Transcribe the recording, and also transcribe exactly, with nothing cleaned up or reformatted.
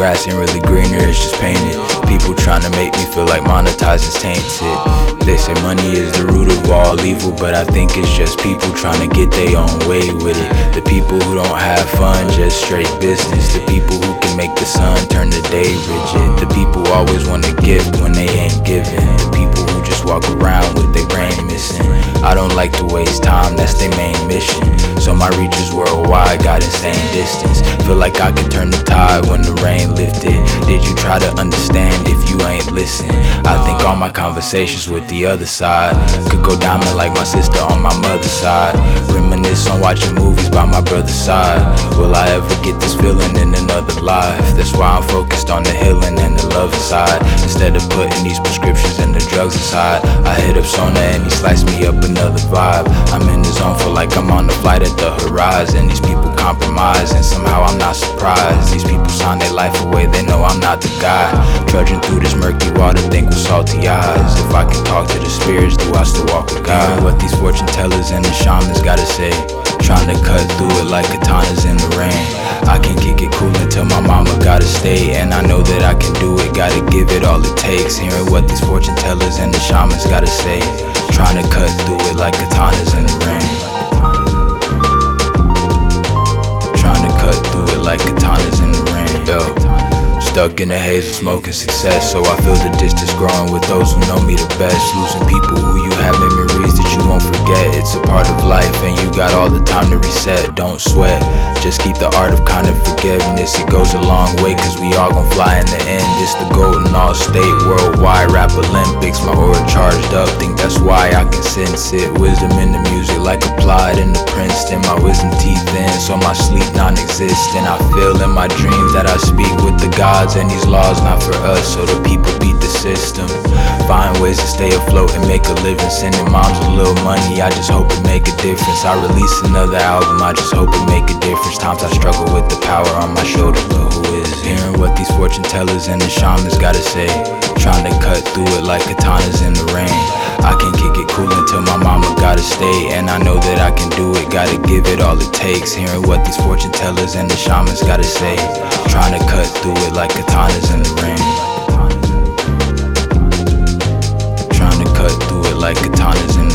grass ain't really greener, it's just painted. People trying to make me feel like monetizing's tainted. They say money is the root of all evil, but I think it's just people trying to get their own way with it. The people who don't have fun, just straight business. The people who can make the sun turn the day rigid. The people always wanna gift when they ain't giving. The people who just walk around with their brain missing. I don't like to waste time, that's their main mission. So my reach is worldwide, got insane distance. Feel like I could turn the tide when the rain lifted. Did you try to understand if you ain't listen? I think all my conversations with the other side could go diamond like my sister on my mother's side. Reminisce on watching movies by my brother's side. Will I ever get this feeling in another life? That's why I'm focused on the healing and the love inside. Instead of putting these prescriptions and the drugs aside, I hit up Sona and he sliced me up another vibe. I'm in the zone, feel like I'm on the flight at the horizon. These people compromise and somehow I'm not surprised. These people sign their life away, they know I'm not the guy. Trudging through this murky water, think with salty eyes. If I can talk to the spirits, do I still walk with God? What these fortune tellers and the shamans gotta say, trying to cut through it like katanas in the rain. I can kick it cool until my mama gotta stay, and I know that I can do it, gotta give it all it takes. Hearing what these fortune tellers and the shamans gotta say, trying to cut through it like katanas in the rain. Trying to cut through it like katanas in the rain. Yo, stuck in the haze of smoking success, so I feel the distance growing with those who know me the best. Losing people who you have memories that you won't forget. It's a part of life and you got all the time to reset. Don't sweat, just keep the art of kind of forgiveness. It goes a long way cause we all gon' fly in the end. It's the golden all state worldwide rap Olympics. My aura charged up, think that's why I can sense it. Wisdom in the music like applied in the Princeton. My wisdom teeth in, so my sleep non-existent. I feel in my dreams that I speak with the gods, and these laws not for us, so the people beat the system. Find ways to stay afloat and make a living. Sending moms a little money, I just hope it make a difference. I release another album, I just hope it make a difference. Times I struggle with the power on my shoulder, but who is it? Hearing what these fortune tellers and the shamans gotta say, trying to cut through it like katanas in the rain. I can kick it cool until my mama gotta stay, and I know that I can do it, gotta give it all it takes. Hearing what these fortune tellers and the shamans gotta say, trying to cut through it like katanas in the rain. Trying to cut through it like katanas in the rain.